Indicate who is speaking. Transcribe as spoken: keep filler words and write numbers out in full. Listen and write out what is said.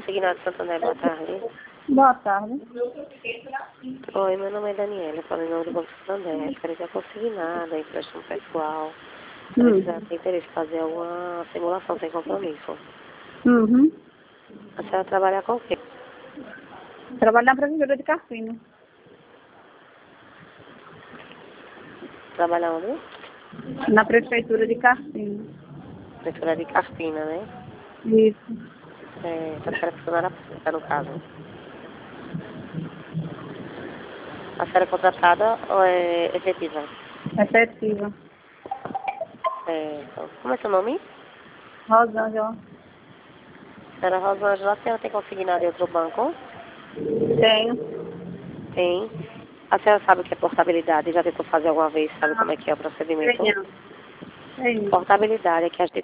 Speaker 1: Consignado Santander, boa tarde.
Speaker 2: Boa tarde.
Speaker 1: Oi, meu nome é Daniela, falo em nome do Banco Santander. Referente a consignado, a empréstimo pessoal. A
Speaker 2: Hum.
Speaker 1: senhora tem interesse em fazer alguma simulação sem compromisso.
Speaker 2: Uhum.
Speaker 1: A senhora trabalha com o quê?
Speaker 2: Trabalho na prefeitura de Carpina.
Speaker 1: Trabalha onde?
Speaker 2: Na prefeitura de Carpina.
Speaker 1: Prefeitura de Carpina, né?
Speaker 2: Isso.
Speaker 1: É, a senhora é funcionária pública, no caso. A senhora é contratada ou é efetiva?
Speaker 2: Efetiva.
Speaker 1: Certo. Como é seu nome?
Speaker 2: Rosângela.
Speaker 1: Senhora Rosângela, a senhora tem consignado em outro banco?
Speaker 2: Tenho.
Speaker 1: Tem. A senhora sabe o que é portabilidade? Já tentou fazer alguma vez? Sabe como é que é o procedimento?
Speaker 2: Tenho. Tenho.
Speaker 1: Portabilidade é que a gente